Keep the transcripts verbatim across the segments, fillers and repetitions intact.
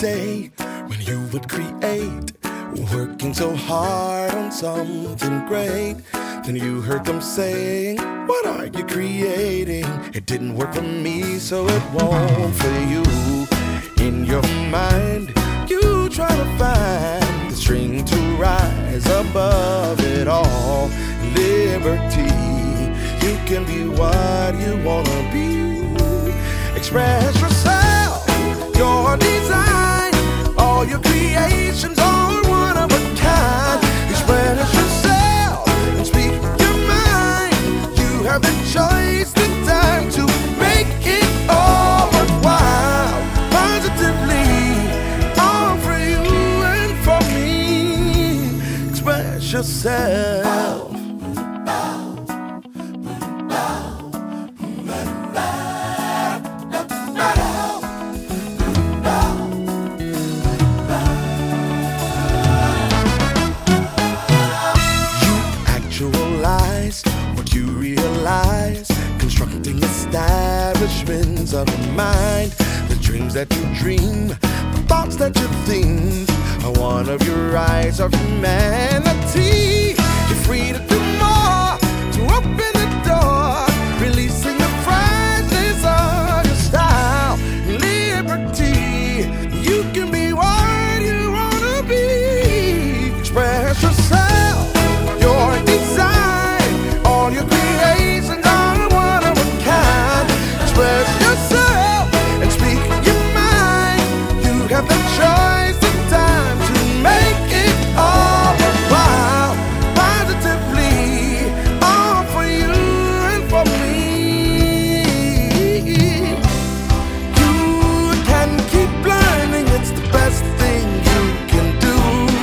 day when you would create, working so hard on something great. Then you heard them saying, what are you creating? It didn't work for me, so it won't for you. In your mind, you try to find the string to rise above it all. Liberty, you can be what you wanna be. Express yourself, your design, all your creations are one of a kind. Express yourself and speak your mind. You have the choice, the time to make it all worthwhile. Positively, all for you and for me. Express yourself. What you realize, constructing establishments of the mind. The dreams that you dream, the thoughts that you think are one of your rights of humanity. You're free to do more, to open the door, releasing the freshness of your style. Liberty, you can be what you wanna be. Express yourself, your design, all your creations are one of a kind. Express yourself and speak your mind. You have the choice and time to make it all worthwhile. Positively, all for you and for me. You can keep learning, it's the best thing you can do.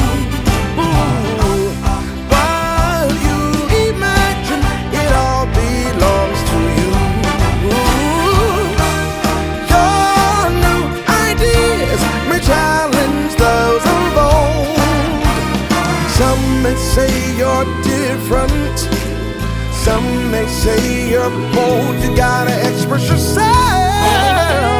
Ooh. While you imagine it all belongs to you. Ooh. Your new ideas may challenge those of old. Some may say you're different, some may say you're bold. You gotta express yourself.